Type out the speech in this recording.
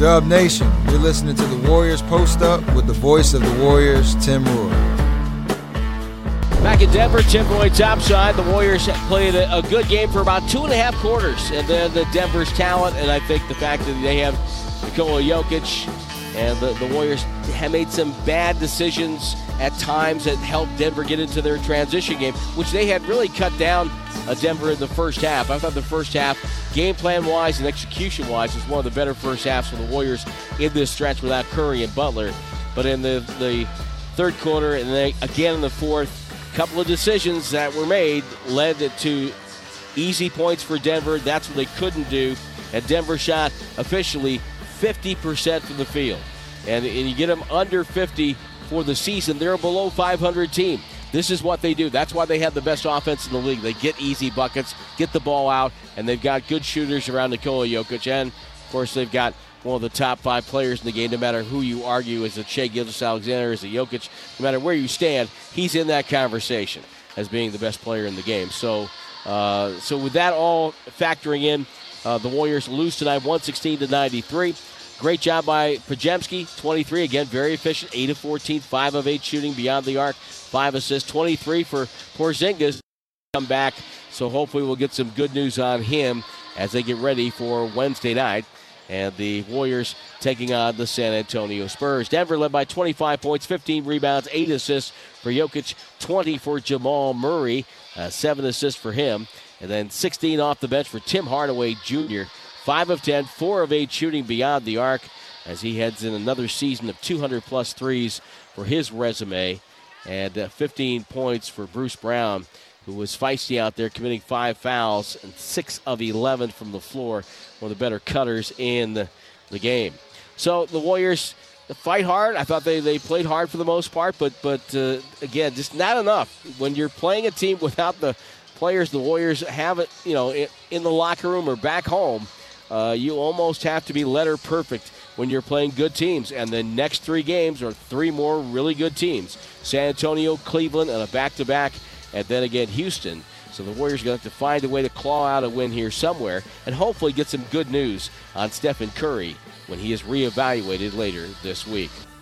Dub Nation, you're listening to the Warriors Post Up with the voice of the Warriors, Tim Roy. Back in Denver, Tim Roy topside. The Warriors played a good game for about 2.5 quarters. And then the Denver's talent, and I think the fact that they have Nikola Jokic, and the Warriors have made some bad decisions at times that helped Denver get into their transition game, which they had really cut down Denver in the first half. I thought the first half, game plan-wise and execution-wise, was one of the better first halves for the Warriors in this stretch without Curry and Butler. But in the third quarter and then again in the fourth, a couple of decisions that were made led to easy points for Denver. That's what they couldn't do. And Denver shot officially 50% from the field. And you get them under 50 for the season, they're a below 500 team. This is what they do. That's why they have the best offense in the league. They get easy buckets, get the ball out, and they've got good shooters around Nikola Jokic. And, of course, they've got one of the top 5 players in the game, no matter who you argue. Is it Shai Gilgeous-Alexander, is it Jokic? No matter where you stand, he's in that conversation as being the best player in the game. So with that all factoring in, the Warriors lose tonight 116-93. Great job by Podziemski, 23. Again, very efficient, 8 of 14, 5 of 8 shooting beyond the arc, 5 assists, 23 for Porzingis. Come back, so hopefully we'll get some good news on him as they get ready for Wednesday night. And the Warriors taking on the San Antonio Spurs. Denver led by 25 points, 15 rebounds, 8 assists for Jokic, 20 for Jamal Murray, 7 assists for him. And then 16 off the bench for Tim Hardaway Jr., 5 of 10, 4 of 8 shooting beyond the arc as he heads in another season of 200-plus threes for his resume. And 15 points for Bruce Brown, who was feisty out there, committing 5 fouls and 6 of 11 from the floor, one of the better cutters in the game. So the Warriors fight hard. I thought they played hard for the most part, but again, just not enough. When you're playing a team without the players the Warriors have it, in the locker room or back home, you almost have to be letter perfect when you're playing good teams. And the next 3 games are 3 more really good teams. San Antonio, Cleveland, and a back-to-back, and then again Houston. So the Warriors are going to have to find a way to claw out a win here somewhere and hopefully get some good news on Stephen Curry when he is reevaluated later this week.